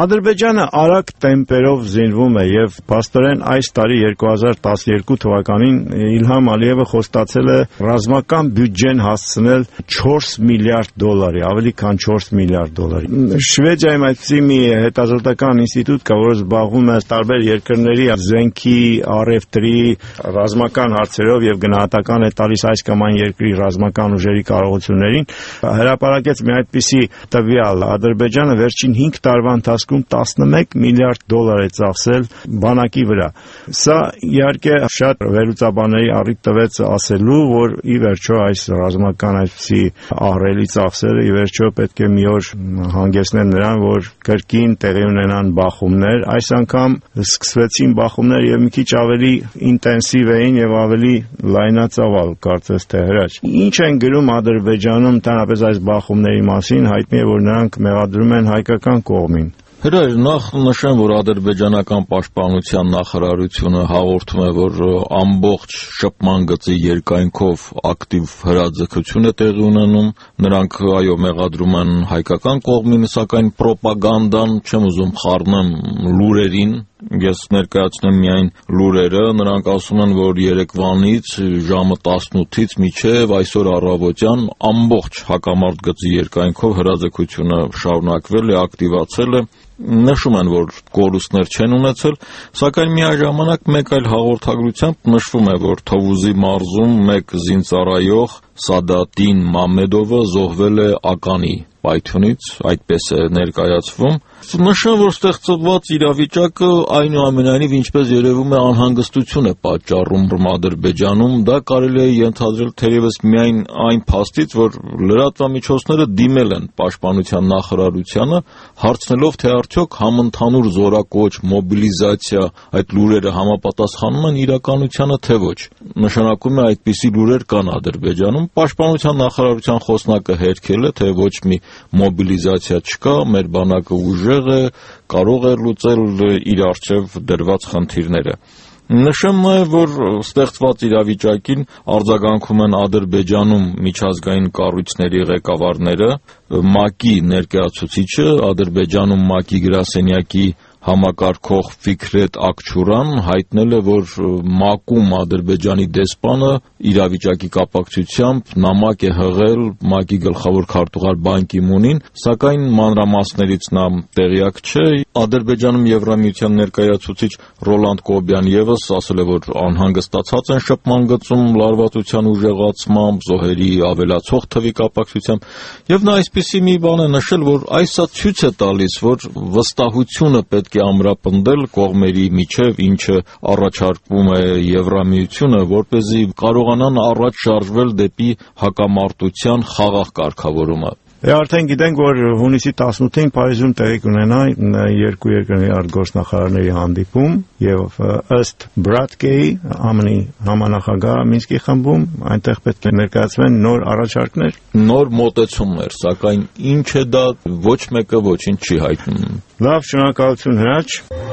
Ադրբեջանը արագ տեմպերով զինվում է եւ փաստորեն այս տարի 2012 թվականին Իլհամ Ալիևը խոստացել է ռազմական բյուջեն հասցնել $4 միլիարդ, ավելի քան $4 միլիարդ։ Շվեդիայում այդպիսի մի հետազոտական ինստիտուտ կա, որը զբաղվում է տարբեր երկրների զենքի, առևտրի, ռազմական հարցերով եւ գնահատական է տալիս այս կամ այն երկրի ռազմական ուժերի կարողություններին, հրապարակեց մի այդպիսի տվյալ. Ադրբեջանը վերջին 5 տարվա ընթացքում $11 միլիարդ է ծախսել բանակի վրա։ Սա իհարկե շատ վերլուծաբանների առիթ տվեց ասելու, որ ի վերջո այս ռազմական այսպիսի ահռելի ծախսերը ի վերջո պետք է մի օր հանգեցնեն նրան, որ կրկին տեղի ունենան բախումներ։ Այս անգամ սկսվեցին բախումներ եւ մի քիչ ավելի ինտենսիվ էին եւ ավելի լայնածավալ, կարծես թե հրաշ։ Ինչ են գրում Ադրբեջանում ընդհանրապես այս բախումների մասին, հայտնի է, որ նրանք մեղադրում են հայկական կողմին։ Հրայր, նախ նշեմ, որ ադրբեջանական պաշտպանության նախարարությունը հաղորդում է, որ ամբողջ շփման գծի երկայնքով ակտիվ հրաձգություն է տեղի ունենում, նրանք այո մեղադրում են հայկական կողմին, սակայն պրոպագանդան չեմ ուզում խառնեմ լուրերին, ես ներկայացնեմ միայն լուրերը, նրանք ասում են, որ երեկվանից ժամը 18-ից մինչև այսօր առավոտյան ամբողջ հակամարտ գծի երկայնքով հրաձգությունը շարունակվել է, ակտիվացել է, նշում են, որ կորուստներ չեն ունեցել, սակայն միաժամանակ մեկ այլ հաղորդագրությամբ նշվում է, որ Թովուզի մարզում մեկ զինծառայող Սադատին Մամեդովը զոհվել է ականի պայթյունից, այդպես է ներկայացվում։ Նշեմ, որ ստեղծված իրավիճակը այնուամենայնիվ ինչպես երևում է անհանգստություն է պատճառում Ադրբեջանում, դա կարելի է ենթադրել թերևս միայն այն փաստից, որ լրատվամիջոցները դիմել են պաշտպանության նախարարությանը, հարցնելով, թե արդյոք համընդհանուր զորակոչ, մոբիլիզացիա այդ լուրերը համապատասխանում են իրականությանը, թե ոչ։ Նշանակում է այդպիսի լուրեր կան Ադրբեջանում, պաշտպանության նախարարության խոսնակը հերքել է, թե ոչ մի մոբիլիզացիա չկա, մեր բանակը ուժեղ է, կարող է լուծել իր առջև դրված խնդիրները։ Նշեմ նաև, որ ստեղծված իրավիճակին արձագանքում են Ադրբեջանում միջազգային կառույցների ղեկավարները, ՄԱԿ-ի ներկայացուցիչը, Ադրբեջանում ՄԱԿ-ի գրասենյակի համակարգող Ֆիքրետ Ակչուրան հայտնել է, որ ՄԱԿ-ում Ադրբեջանի դեսպանը իրավիճակի կապակցությամբ նամակ է հղել ՄԱԿ-ի գլխավոր քարտուղար Բան Կի Մունին, սակայն մանրամասներից նա տեղյակ չէ։ Ադրբեջանում Եվրամիության ներկայացուցիչ Ռոլանդ Կոբյան ևս ասել է, որ անհանգստացած են շփման գծում լարվածության ուժեղացմամբ, զոհերի ավելացող թվի կապակցությամբ, եւ նա այսպիսի մի բան է նշել, որ այսա ցույց է տալիս, որ վստահությունը պետք է ամրապնդել կողմերի միջև, ինչը առաջարկվում է Եվրամիությունը, որպեսզի կարողանան առաջ շարժվել դեպի հակամարտության խաղաղ կարգավորումը։ Արդեն գիտենք, որ հունիսի 18-ին Փարիզում տեղի կունենա երկու երկրների արտգործնախարարների հանդիպում եւ ըստ Բրատկեի ԱՄՆ-ի համանախագահ Մինսկի խմբում այնտեղ պետք է ներկայացվեն նոր առաջարկներ, նոր մոտեցումներ, սակայն ինչ է դա, ոչ մեկը ոչինչ չի հայտնում։ Լավ, շնորհակալություն Հրաչ։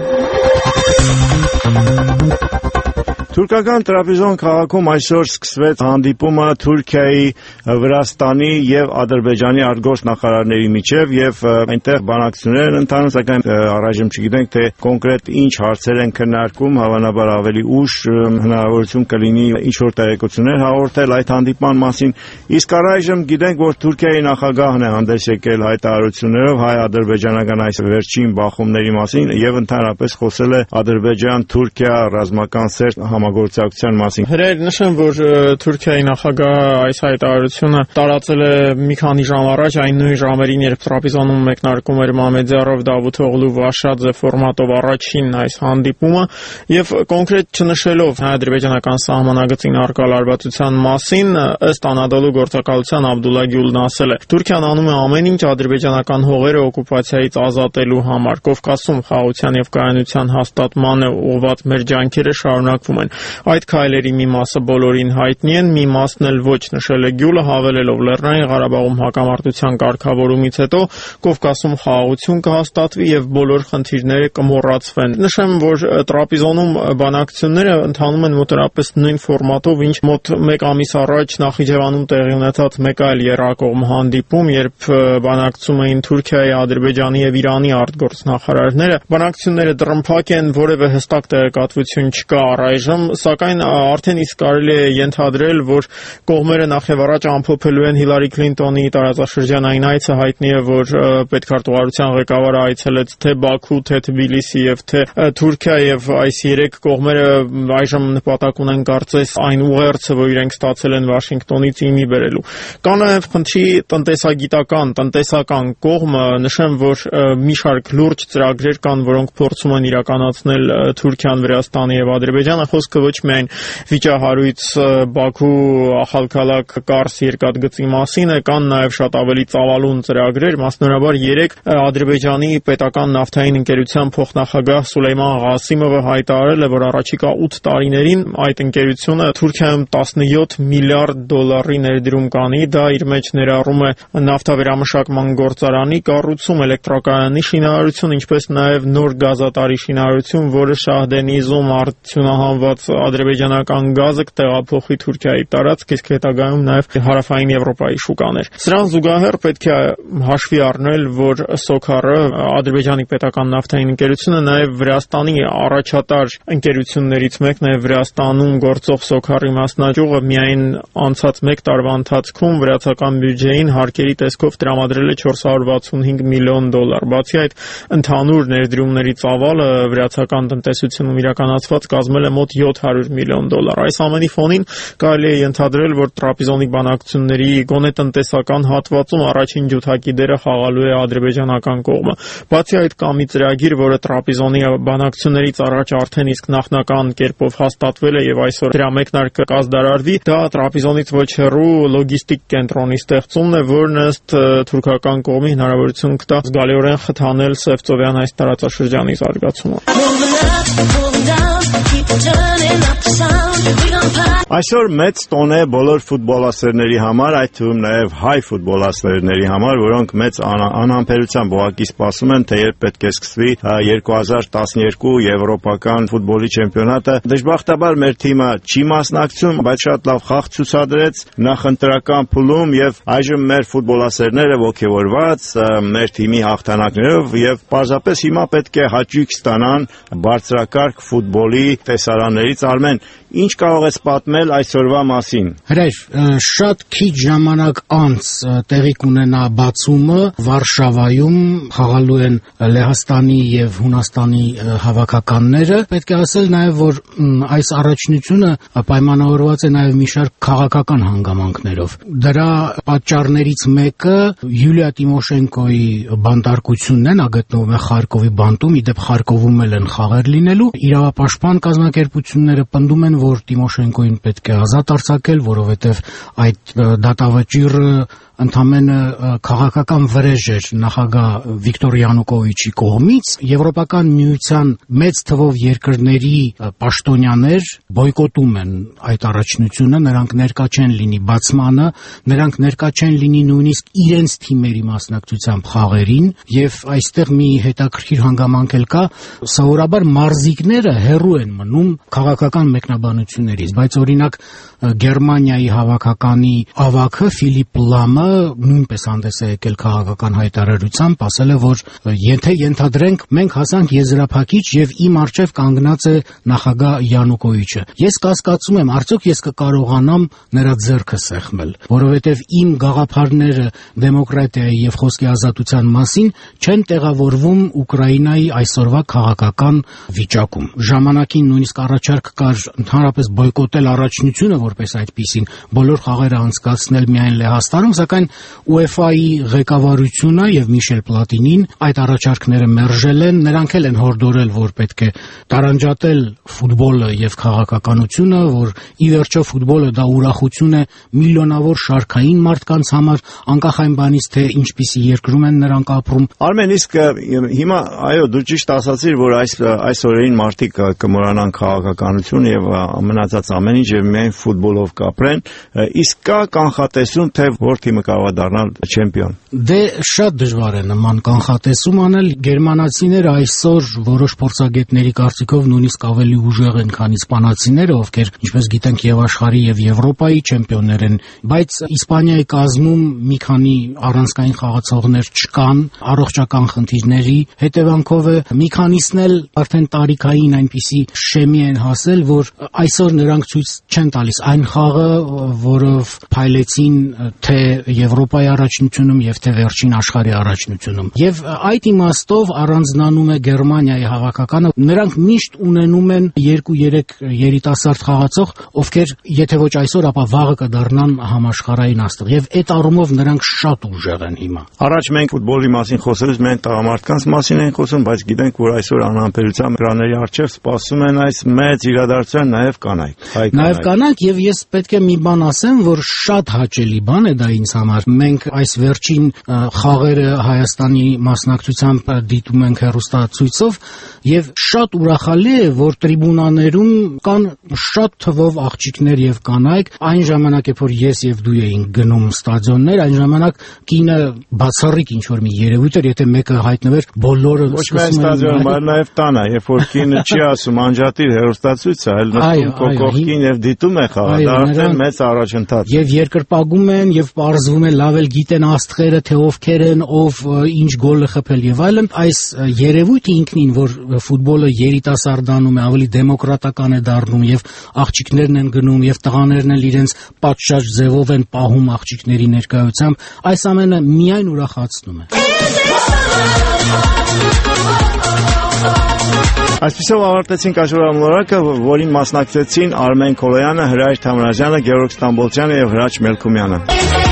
Թուրքական Տրաբզոն քաղաքում այսօր սկսվեց հանդիպումը Թուրքիայի, Վրաստանի եւ Ադրբեջանի արտգործնախարարների միջև եւ այնտեղ բանակցություններ են ընթանում, սակայն առայժմ չգիտենք, թե կոնկրետ ինչ հարցեր են քննարկում, հավանաբար ավելի ուշ հնարավորություն կլինի ինչ-որ տեղեկություններ հաղորդել այդ հանդիպման մասին։ Իսկ առայժմ գիտենք, որ Թուրքիայի նախագահն է հանդես եկել հայտարարություններով հայ-ադրբեջանական այս վերջին բախումների մասին եւ ընդհանրապես խոսել է Ադրբեջան-Թուրքիա ռազմական սերտ համագործակցության մասին։ Հրեր նշեմ, որ Թուրքիայի նախագահը այս հայտարարությունը տարածել է մի քանի ժամ առաջ, այն նույն ժամերին, երբ Տրաբզոնում մեկնարկում էր Մամեդյարով, Դավութօղլու, Վաշաձե ֆորմատով առաջին այս հանդիպումը եւ կոնկրետ չնշելով հայ-ադրբեջանական սահմանագծին առկա լարվածության մասին, ըստ Անադոլու գործակալության Աբդուլլա Գյուլն ասել է. Թուրքիան անում է ամեն ինչ ադրբեջանական հողերը օկուպացիայից ազատելու համար։ Կովկասում խաղաղության եւ կայունության հաստատմանը ուղղված մեր ջանքերը շարունակվում են։ Այդ քայլերի մի մասը բոլորին հայտնի են, մի մասն էլ ոչ, նշել է Գյուլը, հավելելով Լեռնային Ղարաբաղում հակամարտության կարգավորումից հետո Կովկասում խաղաղություն կհաստատվի եւ բոլոր խնդիրները կմոռացվեն։ Նշեմ, որ Տրապիզոնում բանակցությունները ընթանում են մոտավորապես նույն ֆորմատով, ինչ մոտ 1 ամիս առաջ Նախիջևանում տեղի ունեցած մեկ այլ եռակողմ հանդիպում, երբ բանակցում էին Թուրքիայի, Ադրբեջանի եւ Իրանի արտգործնախարարները։ Բանակցությունները դռնփակ են, որևէ հստակ տեղեկատվություն չկա առայժմ, սակայն արդեն իսկ կարելի է ենթադրել, որ կողմերը նախևառաջ ամփոփելու են Հիլարի Քլինտոնի տարածաշրջանային այցը։ Հայտնի է, որ պետքարտուղարության ղեկավարը այցելեց թե Բաքու, թե Թբիլիսի եւ թե Թուրքիա, եւ այս 3 կողմերը այժմ նպատակ ունեն կարծես այն ուղերձը, որ իրենք ստացել են Վաշինգտոնից, իմի բերելու։ Կա նաեւ խնդրի տնտեսական կողմը, նշեմ, որ մի շարք լուրջ ծրագրեր կան, որոնք փորձում են իրականացնել Թուրքիան, Վրաստանը եւ Ադրբեջանը, խոսքը ոչ միայն վիճահարույց Բաքու Ախալքալակ Կարս երկաթգծի մասին է, կան նաեւ շատ ավելի ծավալուն ծրագրեր, մասնավորաբար 3 Ադրբեջանի պետական նավթային ընկերության փոխնախագահ Սուլեյման Ղասիմովը հայտարարել է, որ առաջիկա 8 տարիներին այդ ընկերությունը Թուրքիայում 17 միլիարդ դոլարի ներդրում կանի, դա իր մեջ ներառում է նավթավերամշակման գործարանի կառուցում, էլեկտրակայանի շինարարություն, ինչպես նաև նոր գազատարի շինարարություն, որը Շահդենիզում արդյունահանված ադրբեջանական գազը կտեղափոխի Թուրքիայի տարածք, իսկ հետագայում նաև հարավային Եվրոպայի շուկաներ։ Սրան զուգահեռ պետք է հաշվի առնել, որ Սոքարը, Ադրբեջանի պետական նավթային ընկերությունը, նաև Վրաստանի առաջատար ընկերություններից մեկն է, Վրաստանում գործող Սոքարի մասնաճյուղը միայն անցած 1 տարվա ընթացքում վրացական բյուջեին հարկերի տեսքով տրամադրել է 465 միլիոն դոլար։ Բացի այդ, ընդհանուր ներդրումների ծավալը վրացական տնտեսությունում իրականացված կազմել է մոտ 700 միլիոն դոլար։ Այս ամենի ֆոնին կարելի է ենթադրել, որ Տրապիզոնի բանակցությունների գոնե տնտեսական հատվածում առաջին ջութակի դերը խաղալու է ադրբեջանական կողմը։ Բացի այդ, կա մի ծրագիր, որը Տրապիզոնի բանակցություններից առաջ արդեն իսկ նախնական կերպով հաստատվել է եւ այսօր դրա մեկնարկը կազմակերպվի։ Դա Տրապիզոնից ոչ հեռու լոգիստիկ կենտրոնի ստեղծումն է, որն ըստ թուրքական կողմի հնարավորություն կտա զգալիորեն խթանել Սևծովյան այս տարածաշրջանի զարգացումը։ Այսօր մեծ տոն է բոլոր ֆուտբոլասերների համար, այդ թվում նաև հայ ֆուտբոլասերների համար, որոնք մեծ անհամբերությամբ ուղղակի սպասում են, թե երբ պետք է սկսվի 2012 եվրոպական ֆուտբոլի չեմպիոնատը։ Դժբախտաբար մեր թիմը չի մասնակցում, բայց շատ լավ խաղ ցուցադրեց նախընտրական փուլում եւ այժմ մեր ֆուտբոլասերները ողջավորված մեր թիմի հաղթանակներով եւ պարզապես հիմա պետք է հաճույք ստանան բարձրակարգ ֆուտբոլի տեսարաններից։ Արմեն, ինչ կարող ես պատմել այսօրվա մասին։ Հրայր, շատ քիչ ժամանակ անց տեղի կունենա բացումը Վարշավայում, խաղալու են Լեհաստանի եւ Հունաստանի հավաքականները։ Պետք է ասել նաեւ, որ այս առաջնությունը պայմանավորված է նաեւ մի շարք քաղաքական հանգամանքներով։ Դրա պատճառներից մեկը Յուլիա Տիմոշենկոյի բանտարկությունն է, նա գտնվում է Խարկովի բանտում, իդեպ Խարկովում էլ են խաղեր լինելու։ Իրավապաշտպան կազմակերպությունները պնդում են, որ Տիմոշենկոին պետք է ազատ արձակել, որովհետև այդ դատավճիռը ընդամենը քաղաքական վրեժ էր նախագահ Վիկտոր Յանուկովիչի կողմից։ Եվրոպական միության մեծ թվով երկրների պաշտոնյաներ բոյկոտում են այդ առաջնությունը, նրանք ներկա չեն լինի բացմանը, նրանք ներկա չեն լինի նույնիսկ իրենց թիմերի մասնակցությամբ խաղերին, եւ այստեղ մի հետաքրքիր հանգամանք էլ կա, սովորաբար մարզիկները հեռու են մնում քաղաքական մեկնաբանություններից, բայց օրինակ Գերմանիայի հավաքականի ավագը Ֆիլիպ Լամը նույնպես հանդես է եկել քաղաքական հայտարարությամբ, ասել է, որ եթե ենթադրենք մենք հասանք եզրափակիչ եւ իմ առջեւ կանգնած է նախագահ Յանուկովիչը։ Ես կասկածում եմ, արդյոք ես կկարողանամ նրա ձեռքը սեղմել, որովհետեւ իմ գաղափարները դեմոկրատիայի եւ խոսքի ազատության մասին չեն տեղավորվում Ուկրաինայի այսօրվա քաղաքական վիճակում։ Ժամանակին նույնիսկ առաջարկ կար ընդհանրապես բոյկոտել առաջնությունը որպես այդպիսին, բոլոր խաղերը անցկացնել միայն Լեհաստանում, սակայն Սակայն UEFA-ի ղեկավարությունը եւ Միշել Պլատինին այդ առաջարկները մերժել են, նրանք էլ են հորդորել, որ պետք է տարանջատել ֆուտբոլը եւ քաղաքականությունը, որ ի վերջո ֆուտբոլը դա ուրախություն է միլիոնավոր շարքային մարդկանց համար, անկախ այն բանից թե ինչպիսի երկրում են նրանք ապրում։ Արմեն, իսկ հիմա այո, դու ճիշտ ասացիր, որ այս օրերին մարդիկ կմոռանան քաղաքականությունը եւ մնացած ամեն ինչ եւ միայն ֆուտբոլով կապրեն, իսկ կա կանխատեսում, թե որ թիմը կարող է դառնալ չեմպիոն։ Դե շատ դժվար է նման կանխատեսում անել։ Գերմանացիները այսօր որոշ փորձագետների կարծիքով նույնիսկ ավելի ուժեղ են, քան իսպանացիները, ովքեր, ինչպես գիտենք, եւ աշխարհի եւ Եվրոպայի չեմպիոններ են, բայց Իսպանիայի կազմում մի քանի առանցքային խաղացողներ չկան առողջական խնդիրների հետևանքով է, մի քանիսն էլ արդեն տարիքային այնպիսի շեմի են հասել, որ այսօր նրանք ցույց չեն տալիս այն խաղը, որով փայլեցին թե Եվրոպայի առաջնությունում եւ թե վերջին աշխարհի առաջնությունում։ Եվ այդ իմաստով առանձնանում է Գերմանիայի հավաքականը, նրանք միշտ ունենում են 2-3 երիտասարդ խաղացող, ովքեր եթե ոչ այսօր, ապա վաղը կդառնան համաշխարհային աստղ, եւ այդ առումով նրանք շատ ուժեղ են հիմա։ Առաջ մենք ֆուտբոլի մասին խոսելուց մենք տղամարդկանց մասին ենք խոսում, բայց գիտենք, որ այսօր անհամբերության էկրանների առջև սպասում են այս մեծ իրադարձության նաեւ կանայք։ Նաեւ կանայք, եւ ես պետք է մի բան ասեմ, որ շատ հաճելի բան է դա ինձ համար։ Մենք այս վերջին խաղերը Հայաստանի մասնակցությամբ դիտում ենք հեռուստացույցով եւ շատ ուրախալի է, որ տրիբունաներում կան շատ թվով աղջիկներ եւ կանայք։ Այն ժամանակ, երբ որ ես եւ դու էինք գնում ստադիոններ, այն ժամանակ կինը բացառիկ ինչ որ մի երևույթ էր, եթե մեկը հայտնվեր, բոլորը ոչ միայն ստադիոնում, այլ նաեւ տանը, երբ որ կինը չի ասում անջատիր հեռուստացույցը, այլ նստում կոկորդին եւ դիտում է խաղը, դա արդեն մեծ առաջընթաց։ Եվ երկրպագում են եւ պարզվում է լավ էլ գիտեն աստղերը, թե ովքեր են, ով ինչ գոլ է խփել եւ այլն։ Այս երևույթը ինքնին, որ ֆուտբոլը երիտասարդանում է, ավելի դեմոկրատական է դառնում եւ աղջիկներն են գնում եւ տղաներն էլ իրենց պատշաճ ձևով են պահում աղջիկների ներկայությամբ, այս ամենը միայն ուրախացնում է։ Այսպիսով ավարտեցինք այսօրվա մոլորակը, որին մասնակցեցին Արմեն Քոլոյանը, Հրայր Թամրազյանը, Գևորգ Ստամբոլցյանը եւ Հրաչ Մելքումյանը։